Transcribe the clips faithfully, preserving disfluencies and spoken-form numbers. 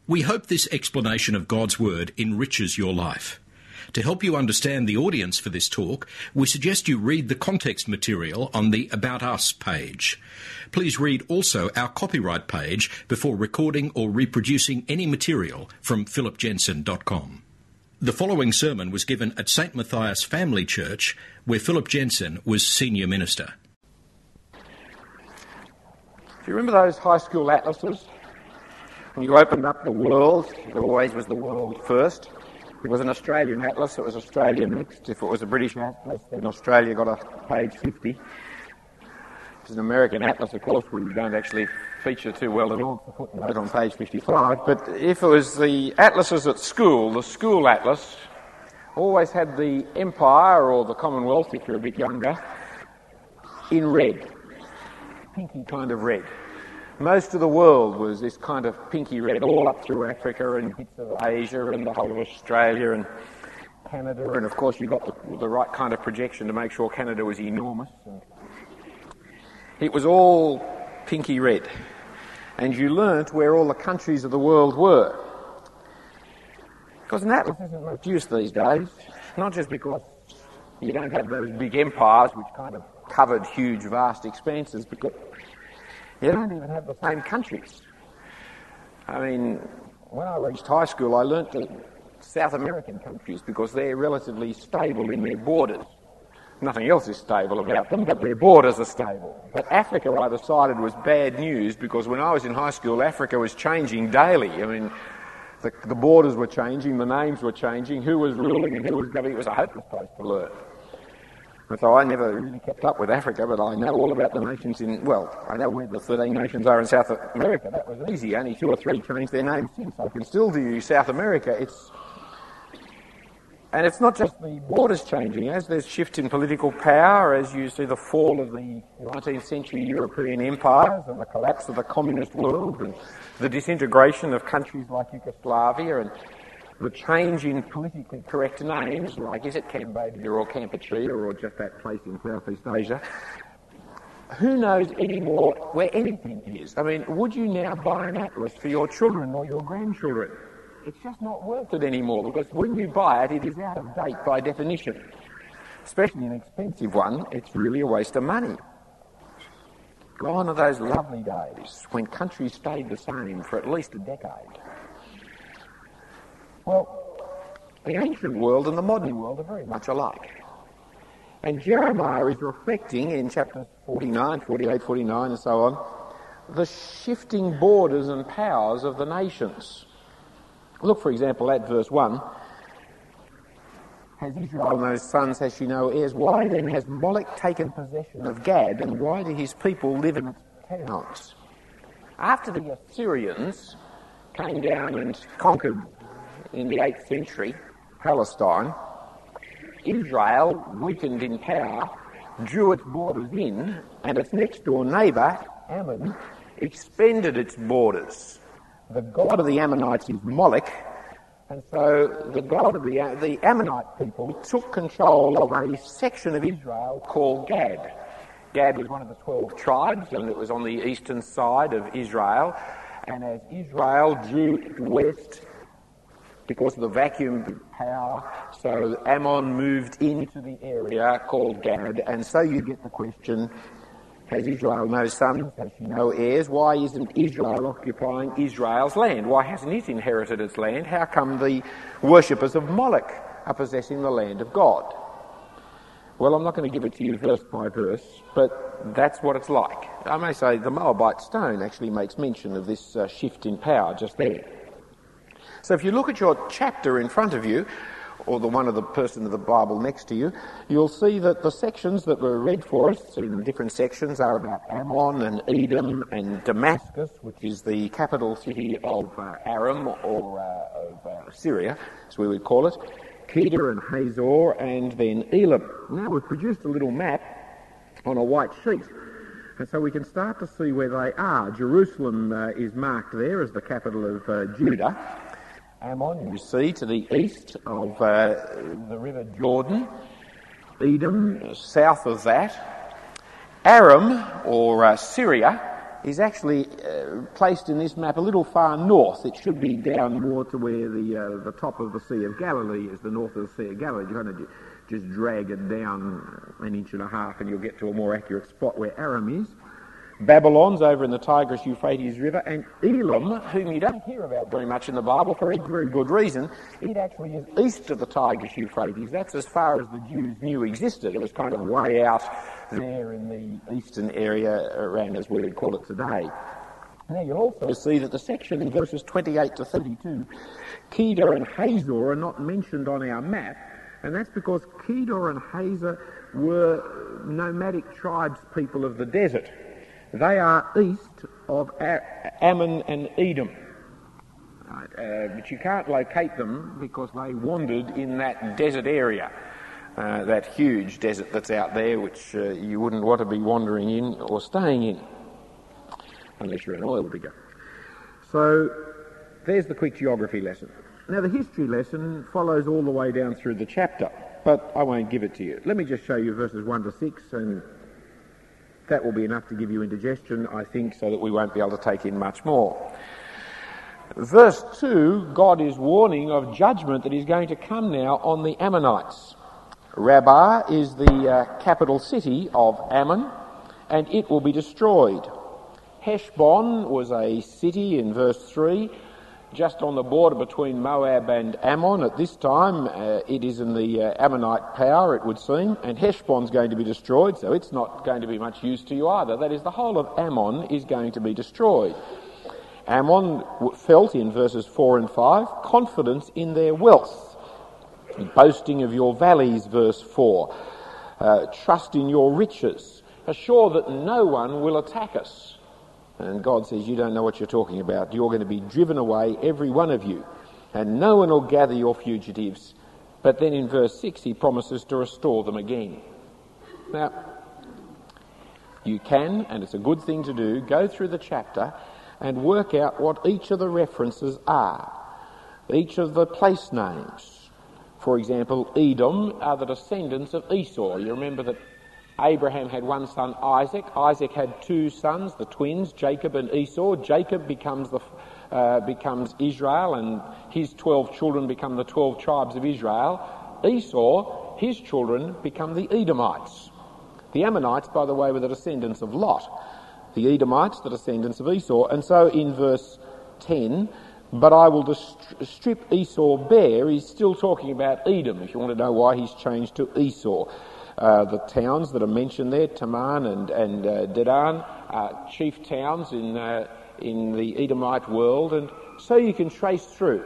We hope this explanation of God's Word enriches your life. To help you understand the audience for this talk, we suggest you read the context material on the About Us page. Please read also our copyright page before recording or reproducing any material from philip jensen dot com. The following sermon was given at Saint Matthias Family Church, where Philip Jensen was senior minister. Do you remember those high school atlases? When you opened up the world, there always was the world first. If it was an Australian atlas, it was Australia next. If it was a British atlas, then Australia got a page fifty. If it's an American atlas, of course, we don't actually feature too well at all, the footnote on page fifty-five. But if it was the atlases at school, the school atlas always had the Empire or the Commonwealth, if you're a bit younger, in red. Pinky kind of red. Most of the world was this kind of pinky red, all up through Africa and bits of Asia and the whole of Australia and Canada. And of course you got the, the right kind of projection to make sure Canada was enormous. And it was all pinky red. And you learnt where all the countries of the world were. Because an atlas isn't much use these days. Not just because you don't have those big empires which kind of covered huge, vast expanses, because you don't even have the same countries. I mean, when I reached high school, I learnt the South American countries because they're relatively stable in their borders. Nothing else is stable about them, but their borders are stable. But Africa, I decided, was bad news because when I was in high school, Africa was changing daily. I mean, the, the borders were changing, the names were changing, who was ruling and who was governing. It was a hopeless place to learn. And so I never really kept up with Africa, but I know all about the nations in, well, I know where the thirteen nations are in South America. That was easy. Only two or three changed their names since. I can still do South America. It's, and it's not just the borders changing. As there's shift in political power, as you see the fall of the nineteenth century European empires and the collapse of the communist world and the disintegration of countries like Yugoslavia and the change in politically correct names, like is it Cambodia or Kampuchea or just that place in Southeast Asia, who knows anymore where anything is? I mean, would you now buy an atlas for your children or your grandchildren? It's just not worth it anymore because when you buy it, it is out of date by definition. Especially an expensive one, it's really a waste of money. Gone are those lovely days when countries stayed the same for at least a decade. Well, the ancient world and the modern world are very much alike. And Jeremiah is reflecting in chapters forty-nine, forty-eight, forty-nine and so on, the shifting borders and powers of the nations. Look, for example, at verse one. Has Israel no sons, has she no heirs? Why then has Moloch taken possession of Gad, and why do his people live in its towns? After the Assyrians came down and conquered in the eighth century, Palestine, Israel, weakened in power, drew its borders in, and its next door neighbour, Ammon, expanded its borders. The god of the Ammonites is Moloch, and so the god of the, the Ammonite people took control of a section of Israel called Gad. Gad was one of the twelve tribes, and it was on the eastern side of Israel, and as Israel drew west, because of the vacuum power, so Ammon moved into the area called Gad, and so you get the question, has Israel no sons, has she no heirs? Why isn't Israel occupying Israel's land? Why hasn't it inherited its land? How come the worshippers of Moloch are possessing the land of God? Well, I'm not going to give it to you verse by verse, but that's what it's like. I may say the Moabite stone actually makes mention of this uh, shift in power just there. So if you look at your chapter in front of you, or the one of the person of the Bible next to you, you'll see that the sections that were read for us in the different sections are about Ammon and Edom and Damascus, which is the capital city of uh, Aram, or uh, of uh, Syria, as we would call it, Kedar and Hazor, and then Elam. Now we've produced a little map on a white sheet, and so we can start to see where they are. Jerusalem uh, is marked there as the capital of uh, Judah. Ammon, you see, to the east of uh, the river Jordan. Edom, south of that. Aram, or uh, Syria, is actually uh, placed in this map a little far north. It should be down more to where the uh, the top of the Sea of Galilee is, the north of the Sea of Galilee. You kind of just drag it down an inch and a half and you'll get to a more accurate spot where Aram is. Babylon's over in the Tigris-Euphrates River, and Elam, whom you don't hear about very much in the Bible for a very good reason, it actually is east of the Tigris-Euphrates. That's as far as the Jews knew existed. It was kind of way out there in the eastern area around as we would call it today. Now you'll also see that the section in verses twenty-eight to thirty-two, Kedar and Hazor are not mentioned on our map, and that's because Kedar and Hazor were nomadic tribes people of the desert. They are east of Ammon and Edom. Right, uh, but you can't locate them because they wandered in that desert area, uh, that huge desert that's out there, which uh, you wouldn't want to be wandering in or staying in, unless you're an oil digger. So there's the quick geography lesson. Now the history lesson follows all the way down through the chapter, but I won't give it to you. Let me just show you verses one to six, and that will be enough to give you indigestion, I think, so that we won't be able to take in much more. Verse two, God is warning of judgment that is going to come now on the Ammonites. Rabbah is the uh, capital city of Ammon, and it will be destroyed. Heshbon was a city in verse three, just on the border between Moab and Ammon. At this time, uh, it is in the uh, Ammonite power, it would seem, and Heshbon's going to be destroyed, so it's not going to be much use to you either. That is, the whole of Ammon is going to be destroyed. Ammon felt in verses four and five confidence in their wealth, boasting of your valleys, verse four, uh, trust in your riches, assure that no one will attack us. And God says, you don't know what you're talking about. You're going to be driven away, every one of you, and no one will gather your fugitives. But then in verse six, he promises to restore them again. Now, you can, and it's a good thing to do, go through the chapter and work out what each of the references are, each of the place names. For example, Edom are the descendants of Esau. You remember that Abraham had one son, Isaac. Isaac had two sons, the twins, Jacob and Esau. Jacob becomes the uh, becomes Israel, and his twelve children become the twelve tribes of Israel. Esau, his children, become the Edomites. The Ammonites, by the way, were the descendants of Lot. The Edomites, the descendants of Esau. And so in verse ten, but I will dist- strip Esau bare, he's still talking about Edom, if you want to know why he's changed to Esau. Uh, the towns that are mentioned there, Taman and, and uh, Dedan, are chief towns in, uh, in the Edomite world, and so you can trace through.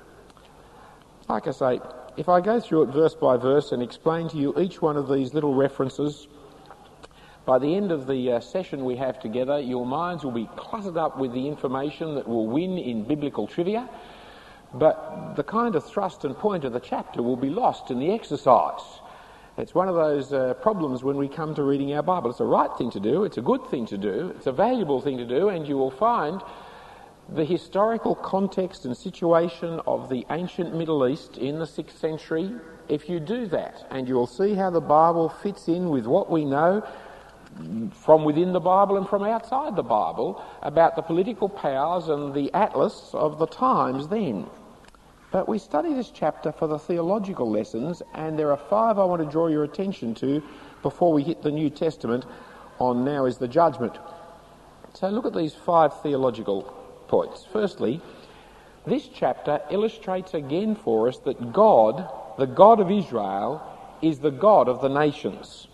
Like I say, if I go through it verse by verse and explain to you each one of these little references, by the end of the uh, session we have together, your minds will be cluttered up with the information that will win in biblical trivia, but the kind of thrust and point of the chapter will be lost in the exercise. It's one of those uh, problems when we come to reading our Bible. It's a right thing to do, it's a good thing to do, it's a valuable thing to do, and you will find the historical context and situation of the ancient Middle East in the sixth century if you do that. And you will see how the Bible fits in with what we know from within the Bible and from outside the Bible about the political powers and the atlas of the times then. But we study this chapter for the theological lessons, and there are five I want to draw your attention to before we hit the New Testament on Now is the Judgment. So look at these five theological points. Firstly, this chapter illustrates again for us that God, the God of Israel, is the God of the nations.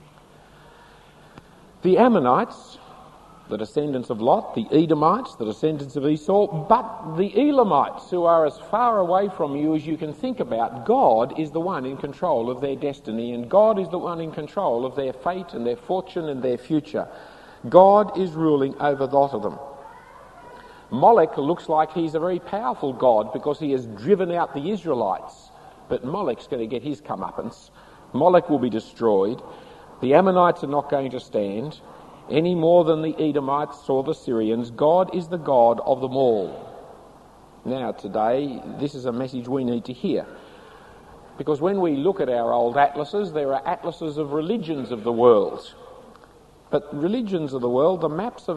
The Ammonites, the descendants of Lot, the Edomites, the descendants of Esau, but the Elamites, who are as far away from you as you can think about, God is the one in control of their destiny, and God is the one in control of their fate and their fortune and their future. God is ruling over the lot of them. Molech looks like he's a very powerful God because he has driven out the Israelites, but Molech's going to get his comeuppance. Molech will be destroyed. The Ammonites are not going to stand any more than the Edomites or the Syrians. God is the God of them all. Now today, this is a message we need to hear. Because when we look at our old atlases, there are atlases of religions of the world. But religions of the world, the maps of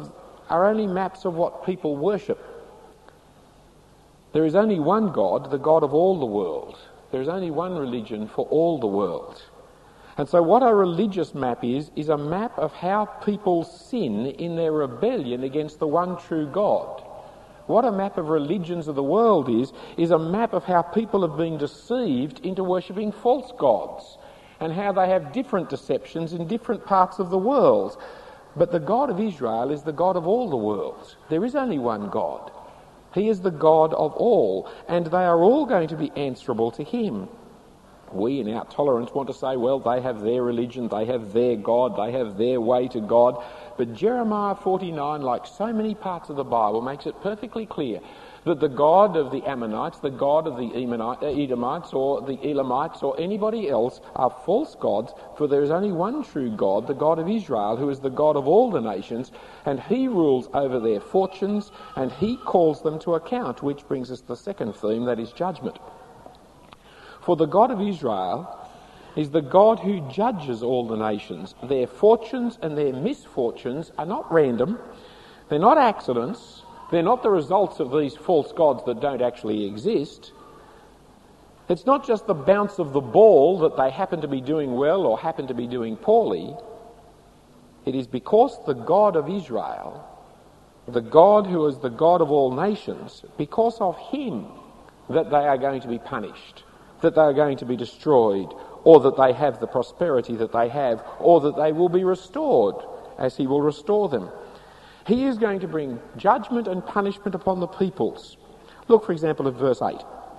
are only maps of what people worship. There is only one God, the God of all the world. There is only one religion for all the world. And so what a religious map is, is a map of how people sin in their rebellion against the one true God. What a map of religions of the world is, is a map of how people have been deceived into worshipping false gods, and how they have different deceptions in different parts of the world. But the God of Israel is the God of all the world. There is only one God. He is the God of all, and they are all going to be answerable to him. We in our tolerance want to say, well, they have their religion, they have their God, they have their way to God. But Jeremiah forty-nine, like so many parts of the Bible, makes it perfectly clear that the God of the Ammonites, the God of the Edomites or the Elamites or anybody else are false gods, for there is only one true God, the God of Israel, who is the God of all the nations, and he rules over their fortunes and he calls them to account, which brings us to the second theme, that is judgment. For the God of Israel is the God who judges all the nations. Their fortunes and their misfortunes are not random, they're not accidents, they're not the results of these false gods that don't actually exist. It's not just the bounce of the ball that they happen to be doing well or happen to be doing poorly. It is because the God of Israel, the God who is the God of all nations, because of him that they are going to be punished, that they are going to be destroyed, or that they have the prosperity that they have, or that they will be restored as he will restore them. He is going to bring judgment and punishment upon the peoples. Look, for example, at verse eight.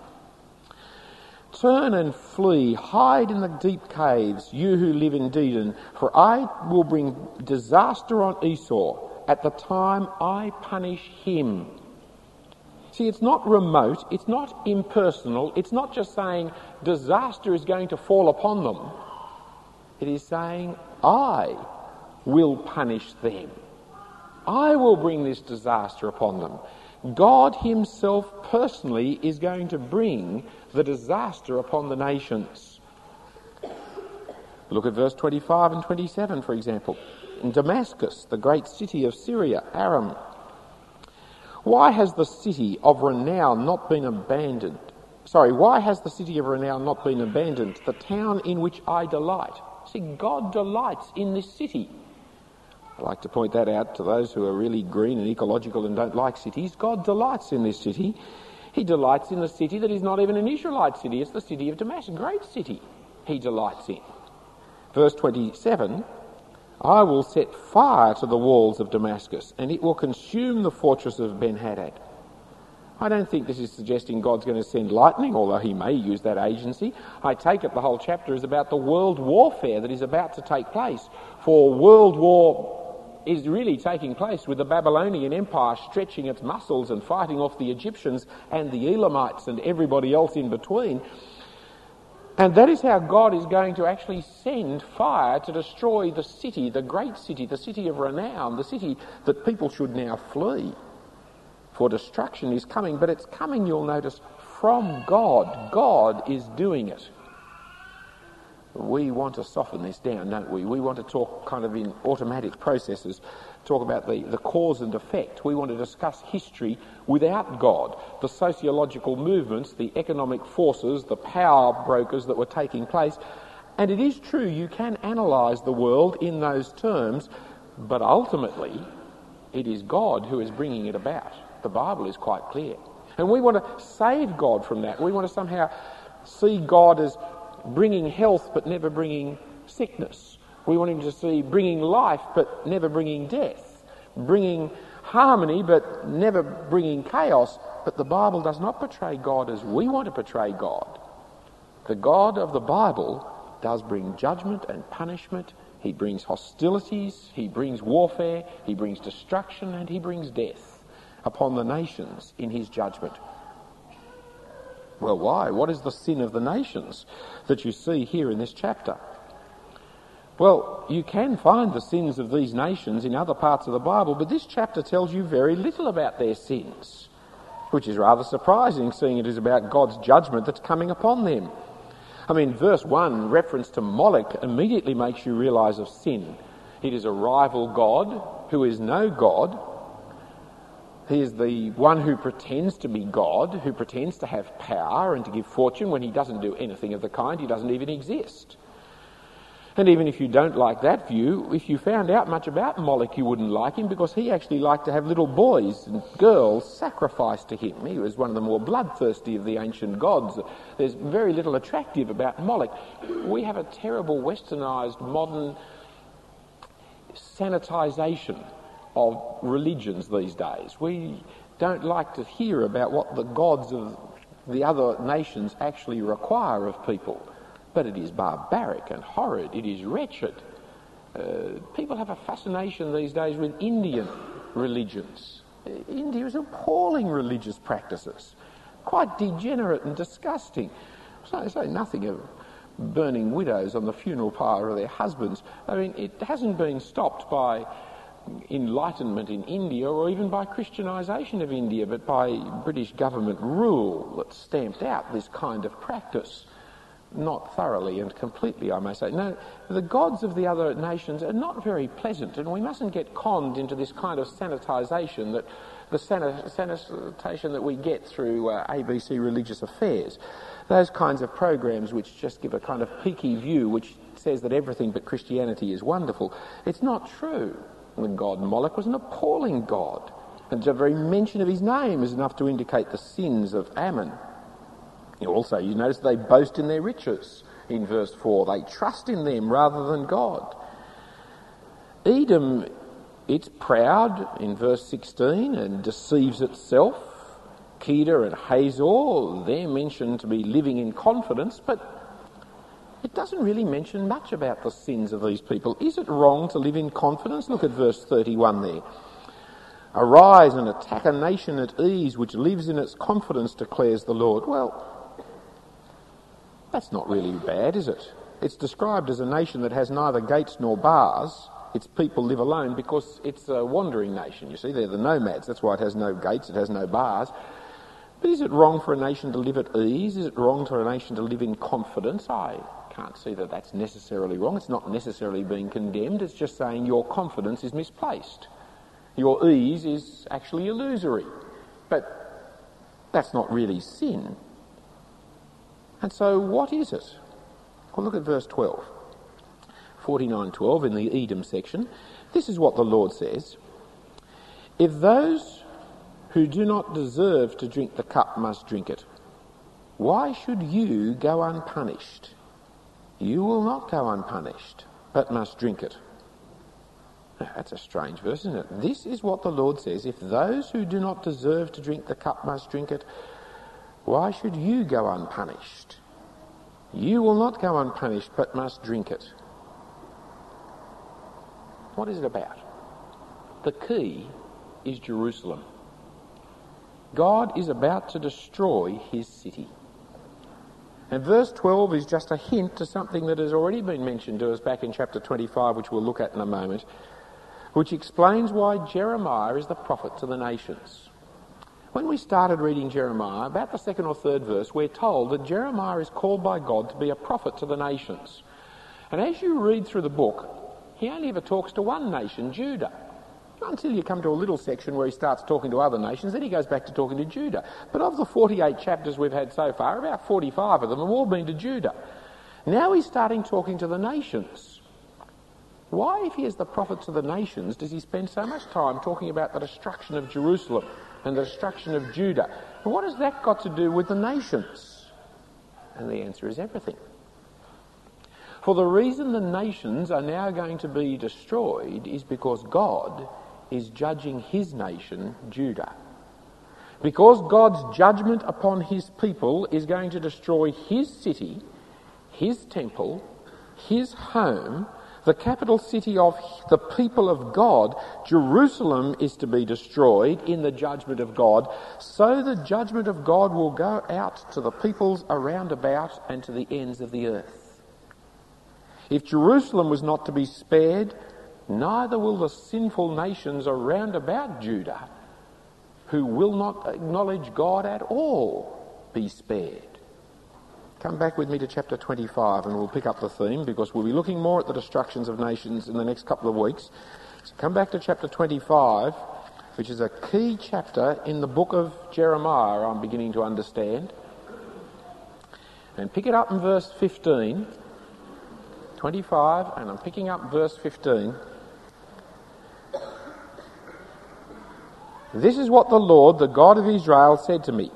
Turn and flee, hide in the deep caves, you who live in Dedan, for I will bring disaster on Esau at the time I punish him. See, it's not remote, it's not impersonal, it's not just saying disaster is going to fall upon them. It is saying, I will punish them. I will bring this disaster upon them. God himself personally is going to bring the disaster upon the nations. Look at verse twenty-five and twenty-seven, for example. In Damascus, the great city of Syria, Aram, why has the city of renown not been abandoned? Sorry, why has the city of renown not been abandoned? The town in which I delight. See, God delights in this city. I like to point that out to those who are really green and ecological and don't like cities. God delights in this city. He delights in the city that is not even an Israelite city. It's the city of Damascus, a great city he delights in. Verse twenty-seven, I will set fire to the walls of Damascus, and it will consume the fortress of Ben-Hadad. I don't think this is suggesting God's going to send lightning, although he may use that agency. I take it the whole chapter is about the world warfare that is about to take place. For world war is really taking place with the Babylonian Empire stretching its muscles and fighting off the Egyptians and the Elamites and everybody else in between. And that is how God is going to actually send fire to destroy the city, the great city, the city of renown, the city that people should now flee. For destruction is coming, but it's coming, you'll notice, from God. God is doing it. We want to soften this down, don't we? We want to talk kind of in automatic processes, talk about the, the cause and effect. We want to discuss history without God, the sociological movements, the economic forces, the power brokers that were taking place. And it is true, you can analyse the world in those terms, but ultimately it is God who is bringing it about. The Bible is quite clear. And we want to save God from that. We want to somehow see God as bringing health but never bringing sickness. We want him to see bringing life but never bringing death, bringing harmony but never bringing chaos. But the Bible does not portray God as we want to portray God. The God of the Bible does bring judgment and punishment. He brings hostilities, he brings warfare, he brings destruction, and he brings death upon the nations in his judgment. Well, why? What is the sin of the nations that you see here in this chapter? Well, you can find the sins of these nations in other parts of the Bible, but this chapter tells you very little about their sins, which is rather surprising, seeing it is about God's judgment that's coming upon them. I mean, verse one, reference to Moloch, immediately makes you realise of sin. It is a rival god who is no God, He is the one who pretends to be God, who pretends to have power and to give fortune when he doesn't do anything of the kind. He doesn't even exist. And even if you don't like that view, if you found out much about Moloch, you wouldn't like him, because he actually liked to have little boys and girls sacrificed to him. He was one of the more bloodthirsty of the ancient gods. There's very little attractive about Moloch. We have a terrible westernised modern sanitisation of religions these days. We don't like to hear about what the gods of the other nations actually require of people. But it is barbaric and horrid. It is wretched. Uh, people have a fascination these days with Indian religions. India is appalling religious practices, quite degenerate and disgusting. So I say nothing of burning widows on the funeral pyre of their husbands. I mean, it hasn't been stopped by enlightenment in India or even by Christianisation of India, but by British government rule that stamped out this kind of practice. Not thoroughly and completely, I may say. No, the gods of the other nations are not very pleasant, and we mustn't get conned into this kind of sanitisation, that the sanit- sanitation that we get through uh, A B C Religious Affairs. Those kinds of programs which just give a kind of peaky view which says that everything but Christianity is wonderful. It's not true. The god Moloch was an appalling god, and the very mention of his name is enough to indicate the sins of Ammon. Also, you notice they boast in their riches in verse four. They trust in them rather than God. Edom, it's proud in verse sixteen and deceives itself. Kedar and Hazor, they're mentioned to be living in confidence, but it doesn't really mention much about the sins of these people. Is it wrong to live in confidence? Look at verse thirty-one there. Arise and attack a nation at ease which lives in its confidence, declares the Lord. Well, that's not really bad, is it? It's described as a nation that has neither gates nor bars. Its people live alone because it's a wandering nation. You see, they're the nomads. That's why it has no gates, it has no bars. But is it wrong for a nation to live at ease? Is it wrong for a nation to live in confidence? I can't see that that's necessarily wrong. It's not necessarily being condemned. It's just saying your confidence is misplaced. Your ease is actually illusory. But that's not really sin. And so what is it? Well, look at verse twelve. forty-nine twelve in the Edom section. This is what the Lord says. If those who do not deserve to drink the cup must drink it, why should you go unpunished? You will not go unpunished, but must drink it. Now, that's a strange verse, isn't it? This is what the Lord says. If those who do not deserve to drink the cup must drink it, why should you go unpunished? You will not go unpunished, but must drink it. What is it about? The key is Jerusalem. God is about to destroy his city. And verse twelve is just a hint to something that has already been mentioned to us back in chapter twenty-five, which we'll look at in a moment, which explains why Jeremiah is the prophet to the nations. When we started reading Jeremiah, about the second or third verse, we're told that Jeremiah is called by God to be a prophet to the nations. And as you read through the book, he only ever talks to one nation, Judah. Until you come to a little section where he starts talking to other nations, then he goes back to talking to Judah. But of the forty-eight chapters we've had so far, about forty-five of them have all been to Judah. Now he's starting talking to the nations. Why, if he is the prophet to the nations, does he spend so much time talking about the destruction of Jerusalem and the destruction of Judah? And what has that got to do with the nations? And the answer is everything. For the reason the nations are now going to be destroyed is because God is judging his nation, Judah. Because God's judgment upon his people is going to destroy his city, his temple, his home, the capital city of the people of God, Jerusalem, is to be destroyed in the judgment of God. So the judgment of God will go out to the peoples around about and to the ends of the earth. If Jerusalem was not to be spared, neither will the sinful nations around about Judah, who will not acknowledge God at all, be spared. Come back with me to chapter twenty-five and we'll pick up the theme, because we'll be looking more at the destructions of nations in the next couple of weeks. So come back to chapter twenty-five which is a key chapter in the book of Jeremiah, I'm beginning to understand. And pick it up in verse fifteen, twenty-five, and I'm picking up verse fifteen. This is what the Lord, the God of Israel, said to me.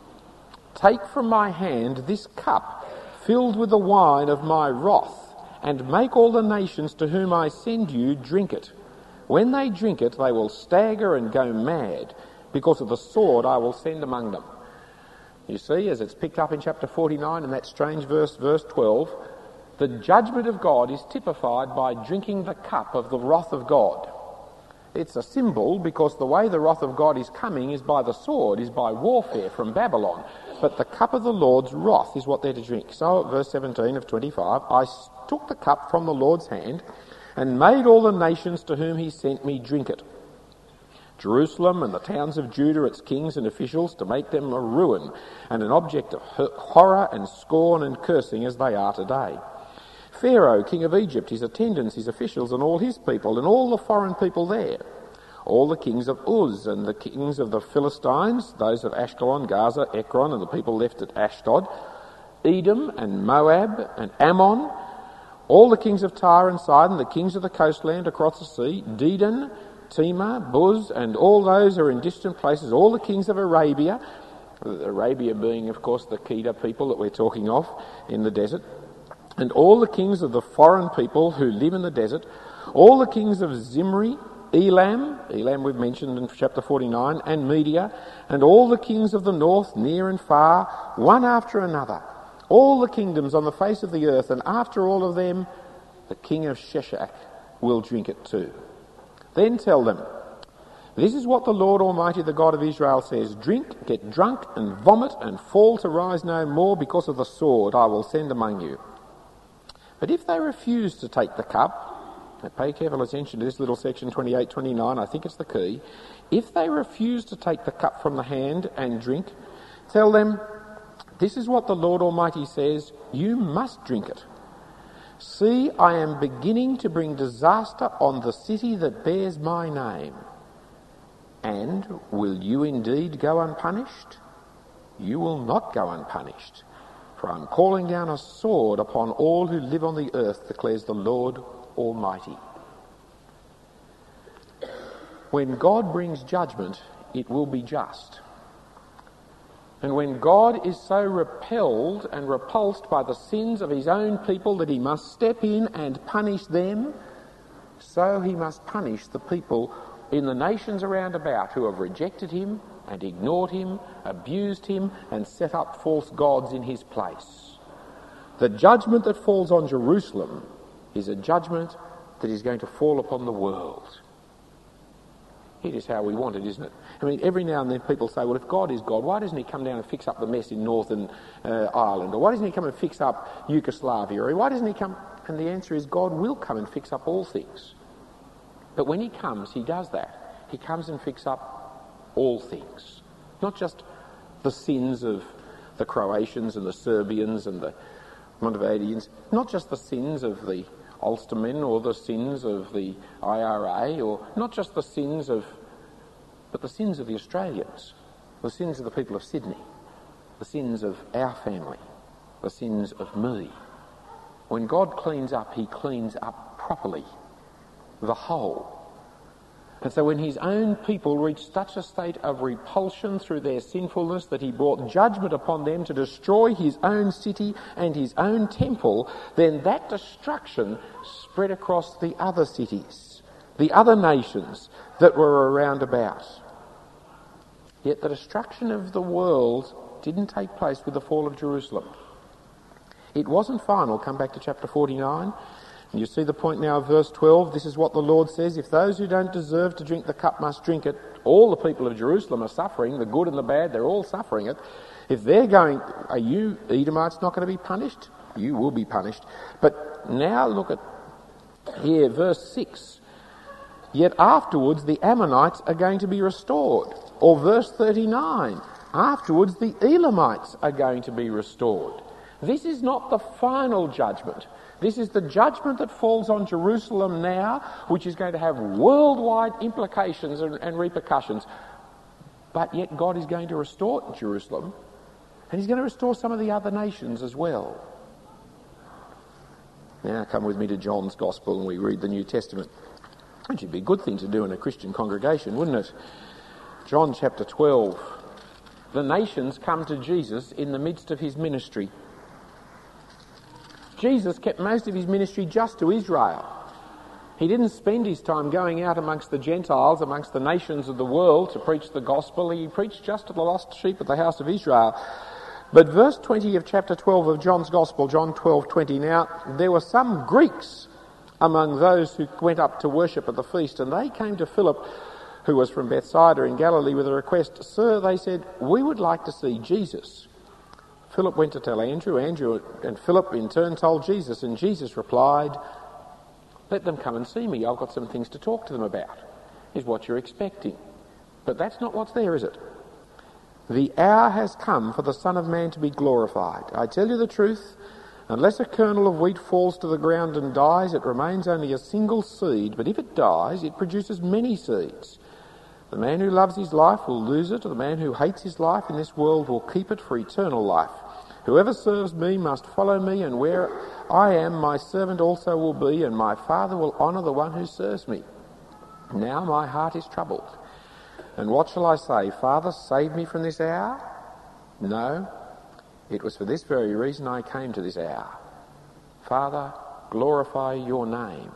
Take from my hand this cup filled with the wine of my wrath, and make all the nations to whom I send you drink it. When they drink it, they will stagger and go mad, because of the sword I will send among them. You see, as it's picked up in chapter forty-nine, in that strange verse, verse twelve, the judgment of God is typified by drinking the cup of the wrath of God. It's a symbol because the way the wrath of God is coming is by the sword, is by warfare from Babylon. But the cup of the Lord's wrath is what they're to drink. So, verse seventeen of twenty-five, I took the cup from the Lord's hand and made all the nations to whom he sent me drink it. Jerusalem and the towns of Judah, its kings and officials, to make them a ruin and an object of horror and scorn and cursing as they are today. Pharaoh, king of Egypt, his attendants, his officials, and all his people, and all the foreign people there. All the kings of Uz and the kings of the Philistines, those of Ashkelon, Gaza, Ekron, and the people left at Ashdod, Edom and Moab and Ammon, all the kings of Tyre and Sidon, the kings of the coastland across the sea, Dedan, Tema, Buz, and all those who are in distant places, all the kings of Arabia, Arabia being, of course, the Kedar people that we're talking of in the desert, and all the kings of the foreign people who live in the desert, all the kings of Zimri, Elam, Elam we've mentioned in chapter forty-nine, and Media, and all the kings of the north, near and far, one after another, all the kingdoms on the face of the earth, and after all of them, the king of Sheshach will drink it too. Then tell them, this is what the Lord Almighty, the God of Israel, says, drink, get drunk, and vomit, and fall to rise no more because of the sword I will send among you. But if they refuse to take the cup, now pay careful attention to this little section twenty-eight twenty-nine, I think it's the key. If they refuse to take the cup from the hand and drink, tell them, this is what the Lord Almighty says, you must drink it. See, I am beginning to bring disaster on the city that bears my name. And will you indeed go unpunished? You will not go unpunished. For I am calling down a sword upon all who live on the earth, declares the Lord Almighty. When God brings judgment, it will be just. And when God is so repelled and repulsed by the sins of his own people that he must step in and punish them, so he must punish the people in the nations around about who have rejected him and ignored him, abused him, and set up false gods in his place. The judgment that falls on Jerusalem is a judgment that is going to fall upon the world. It is how we want it, isn't it? I mean, every now and then people say, well, if God is God, why doesn't he come down and fix up the mess in Northern uh, Ireland? Or why doesn't he come and fix up Yugoslavia? Or why doesn't he come... And the answer is God will come and fix up all things. But when he comes, he does that. He comes and fixes up all things. Not just the sins of the Croatians and the Serbians and the Montevideans. Not just the sins of the Ulstermen or the sins of the I R A, or not just the sins of, but the sins of the Australians, the sins of the people of Sydney, the sins of our family, the sins of me. When God cleans up, he cleans up properly, the whole. And so when his own people reached such a state of repulsion through their sinfulness that he brought judgment upon them to destroy his own city and his own temple, then that destruction spread across the other cities, the other nations that were around about. Yet the destruction of the world didn't take place with the fall of Jerusalem. It wasn't final. Come back to chapter forty-nine. And you see the point now of verse twelve. This is what the Lord says. If those who don't deserve to drink the cup must drink it, all the people of Jerusalem are suffering, the good and the bad, they're all suffering it. If they're going, are you, Edomites, not going to be punished? You will be punished. But now look at here, verse six. Yet afterwards the Ammonites are going to be restored. Or verse thirty-nine. Afterwards the Elamites are going to be restored. This is not the final judgment. This is the judgment that falls on Jerusalem now, which is going to have worldwide implications and, and repercussions. But yet God is going to restore Jerusalem, and he's going to restore some of the other nations as well. Now come with me to John's Gospel and we read the New Testament. Which would be a good thing to do in a Christian congregation, wouldn't it? John chapter twelve. The nations come to Jesus in the midst of his ministry. Jesus kept most of his ministry just to Israel. He didn't spend his time going out amongst the Gentiles, amongst the nations of the world to preach the gospel. He preached just to the lost sheep of the house of Israel. But verse twenty of chapter twelve of John's Gospel, John twelve twenty, now there were some Greeks among those who went up to worship at the feast, and they came to Philip, who was from Bethsaida in Galilee, with a request. Sir, they said, we would like to see Jesus. Philip went to tell Andrew. Andrew and Philip in turn told Jesus, and Jesus replied, let them come and see me. I've got some things to talk to them about, is what you're expecting. But that's not what's there, is it? The hour has come for the Son of Man to be glorified. I tell you the truth, unless a kernel of wheat falls to the ground and dies, it remains only a single seed, but if it dies, it produces many seeds. The man who loves his life will lose it, and the man who hates his life in this world will keep it for eternal life. Whoever serves me must follow me, and where I am, my servant also will be, and my Father will honour the one who serves me. Now my heart is troubled. And what shall I say? Father, save me from this hour? No. It was for this very reason I came to this hour. Father, glorify your name.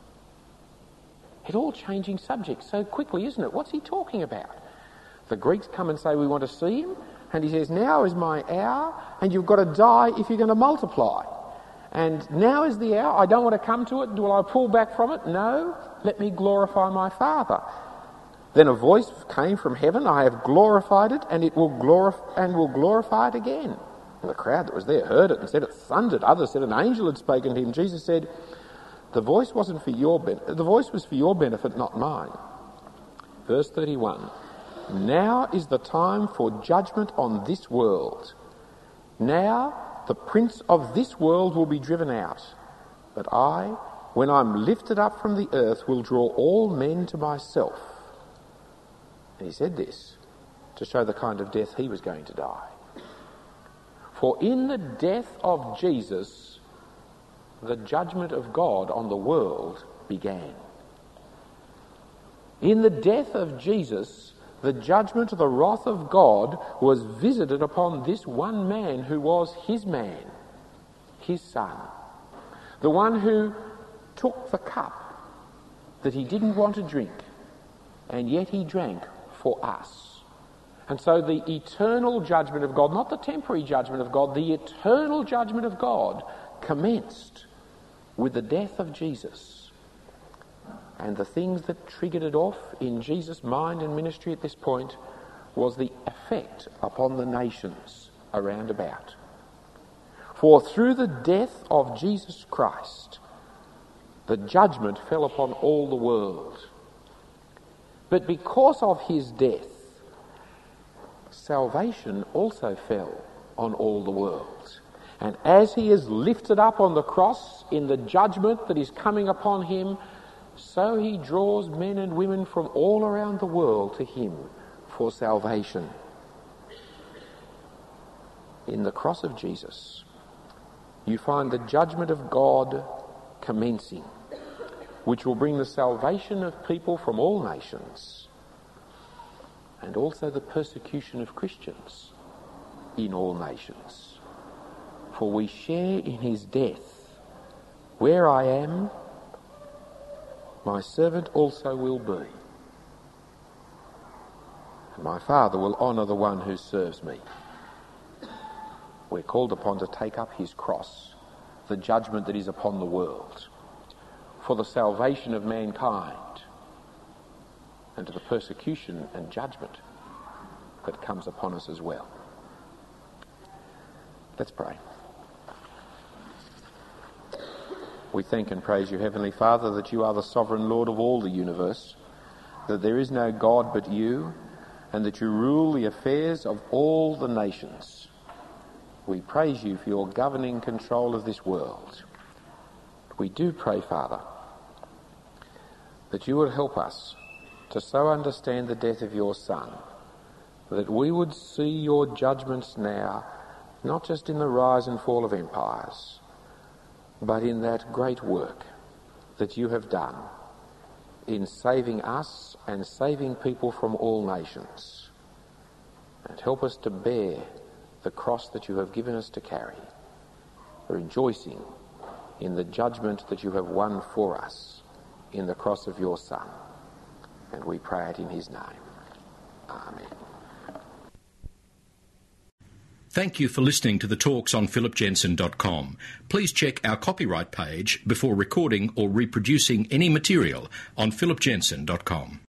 It's all changing subjects so quickly, isn't it? What's he talking about? The Greeks come and say, we want to see him. And he says, now is my hour, and you've got to die if you're going to multiply. And now is the hour. I don't want to come to it. Will I pull back from it? No. Let me glorify my Father. Then a voice came from heaven, I have glorified it, and it will glorify and will glorify it again. And the crowd that was there heard it and said it thundered. Others said an angel had spoken to him. Jesus said, the voice wasn't for your ben- the voice was for your benefit, not mine. Verse thirty-one. Now is the time for judgment on this world. Now the prince of this world will be driven out. But I, when I'm lifted up from the earth, will draw all men to myself. And he said this to show the kind of death he was going to die. For in the death of Jesus, the judgment of God on the world began. In the death of Jesus, the judgment of the wrath of God was visited upon this one man who was his man, his son. The one who took the cup that he didn't want to drink, and yet he drank for us. And so the eternal judgment of God, not the temporary judgment of God, the eternal judgment of God commenced with the death of Jesus. And the things that triggered it off in Jesus' mind and ministry at this point was the effect upon the nations around about. For through the death of Jesus Christ, the judgment fell upon all the world. But because of his death, salvation also fell on all the world. And as he is lifted up on the cross in the judgment that is coming upon him, so he draws men and women from all around the world to him for salvation. In the cross of Jesus, you find the judgment of God commencing, which will bring the salvation of people from all nations, and also the persecution of Christians in all nations. For we share in his death. Where I am, my servant also will be. And my Father will honour the one who serves me. We're called upon to take up his cross, the judgment that is upon the world, for the salvation of mankind, and to the persecution and judgment that comes upon us as well. Let's pray. We thank and praise you, Heavenly Father, that you are the sovereign Lord of all the universe, that there is no God but you, and that you rule the affairs of all the nations. We praise you for your governing control of this world. We do pray, Father, that you would help us to so understand the death of your Son, that we would see your judgments now, not just in the rise and fall of empires, but in that great work that you have done in saving us and saving people from all nations. And help us to bear the cross that you have given us to carry, rejoicing in the judgment that you have won for us in the cross of your Son. And we pray it in his name. Amen. Thank you for listening to the talks on philip jensen dot com. Please check our copyright page before recording or reproducing any material on philip jensen dot com.